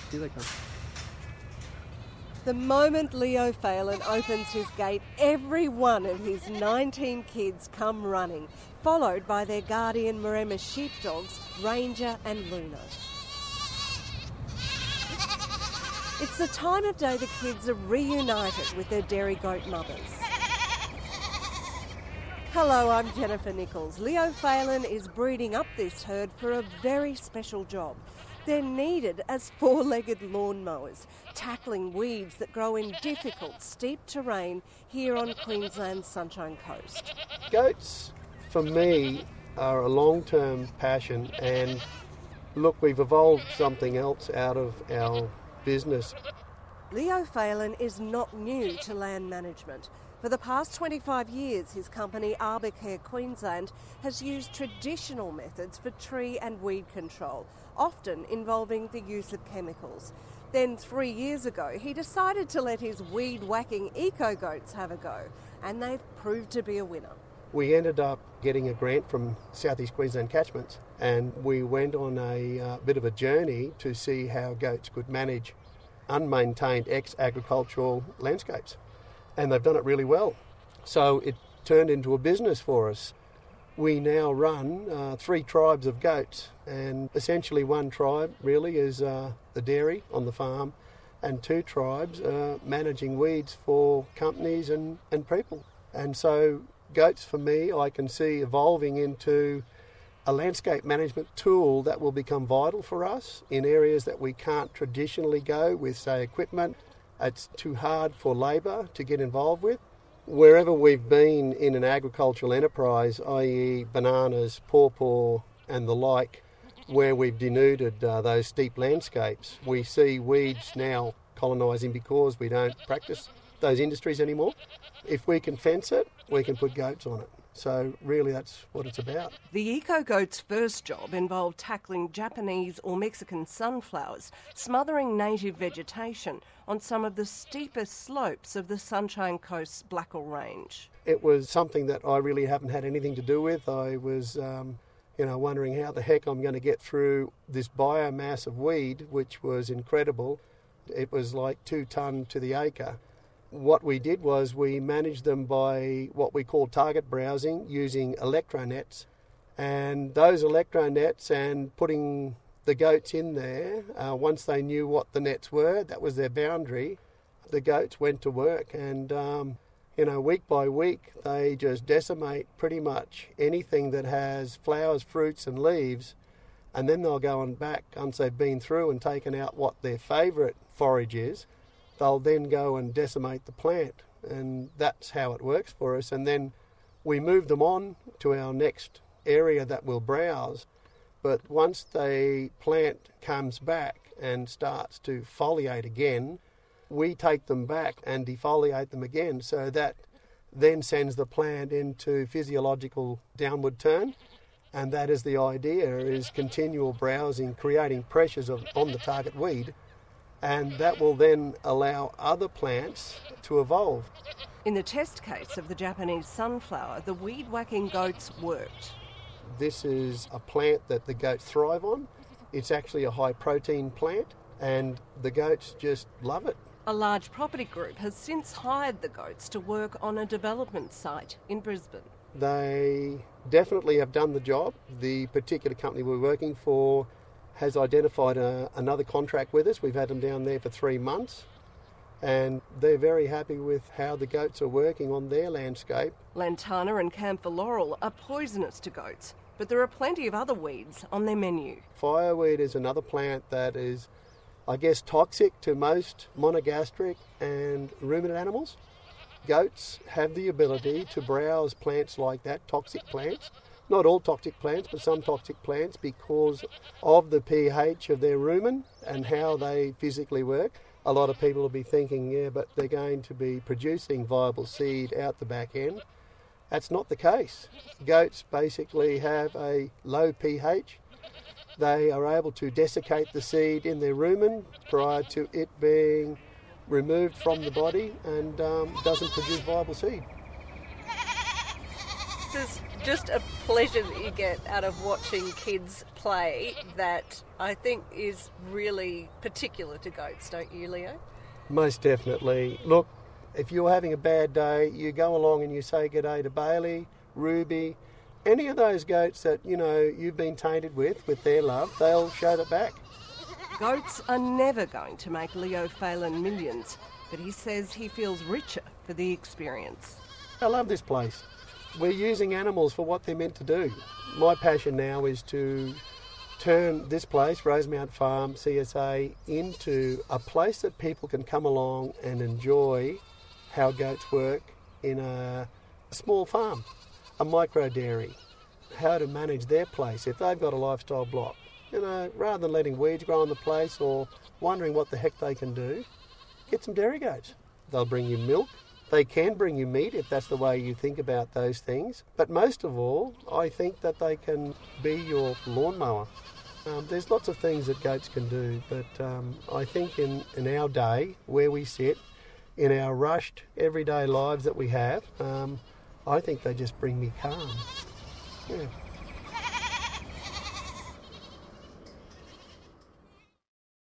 Here they come. The moment Leo Phelan opens his gate, every one of his 19 kids come running, followed by their guardian Maremma sheepdogs, Ranger and Luna. It's the time of day the kids are reunited with their dairy goat mothers. Hello, I'm Jennifer Nichols. Leo Phelan is breeding up this herd for a very special job. They're needed as four-legged lawnmowers, tackling weeds that grow in difficult, steep terrain here on Queensland's Sunshine Coast. Goats, for me, are a long-term passion, and look, we've evolved something else out of our business. Leo Phelan is not new to land management. For the past 25 years, his company Arbacare Queensland has used traditional methods for tree and weed control, often involving the use of chemicals. Then 3 years ago, he decided to let his weed-whacking eco-goats have a go, and they've proved to be a winner. We ended up getting a grant from South East Queensland Catchments, and we went on a bit of a journey to see how goats could manage unmaintained ex-agricultural landscapes. And they've done it really well. So it turned into a business for us. We now run 3 tribes of goats, and essentially one tribe really is the dairy on the farm, and 2 tribes managing weeds for companies and people. And so goats, for me, I can see evolving into a landscape management tool that will become vital for us in areas that we can't traditionally go with, say, equipment. It's too hard for labour to get involved with. Wherever we've been in an agricultural enterprise, i.e. bananas, pawpaw and the like, where we've denuded those steep landscapes, we see weeds now colonising because we don't practice those industries anymore. If we can fence it, we can put goats on it. So really that's what it's about. The eco-goat's first job involved tackling Japanese or Mexican sunflowers, smothering native vegetation on some of the steepest slopes of the Sunshine Coast's Blackall Range. It was something that I really haven't had anything to do with. I was wondering how the heck I'm going to get through this biomass of weed, which was incredible. It was like 2 tonne to the acre. What we did was we managed them by what we call target browsing using electronets, and those electronets and putting the goats in there, once they knew what the nets were, that was their boundary, the goats went to work, and week by week they just decimate pretty much anything that has flowers, fruits and leaves, and then they'll go on back once they've been through and taken out what their favourite forage is. They'll then go and decimate the plant, and that's how it works for us. And then we move them on to our next area that we'll browse. But once the plant comes back and starts to foliate again, we take them back and defoliate them again. So that then sends the plant into physiological downward turn. And that is the idea, is continual browsing, creating pressures on the target weed. And that will then allow other plants to evolve. In the test case of the Japanese sunflower, the weed-whacking goats worked. This is a plant that the goats thrive on. It's actually a high-protein plant, and the goats just love it. A large property group has since hired the goats to work on a development site in Brisbane. They definitely have done the job. The particular company we're working for has identified another contract with us. We've had them down there for 3 months, and they're very happy with how the goats are working on their landscape. Lantana and camphor laurel are poisonous to goats, but there are plenty of other weeds on their menu. Fireweed is another plant that is, I guess, toxic to most monogastric and ruminant animals. Goats have the ability to browse plants like that, toxic plants. Not all toxic plants, but some toxic plants, because of the pH of their rumen and how they physically work. A lot of people will be thinking, yeah, but they're going to be producing viable seed out the back end. That's not the case. Goats basically have a low pH. They are able to desiccate the seed in their rumen prior to it being removed from the just a pleasure that you get out of watching kids play that I think is really particular to goats, don't you, Leo? Most definitely. Look, if you're having a bad day, you go along and you say good day to Bailey, Ruby, any of those goats that, you know, you've been tainted with their love, they'll show that back. Goats are never going to make Leo Phelan millions, but he says he feels richer for the experience. I love this place. We're using animals for what they're meant to do. My passion now is to turn this place, Rosemount Farm, CSA, into a place that people can come along and enjoy how goats work in a small farm, a micro dairy, how to manage their place if they've got a lifestyle block. You know, rather than letting weeds grow on the place or wondering what the heck they can do, get some dairy goats. They'll bring you milk. They can bring you meat if that's the way you think about those things. But most of all, I think that they can be your lawnmower. There's lots of things that goats can do, but I think in our day, where we sit, in our rushed everyday lives that we have, I think they just bring me calm. Yeah.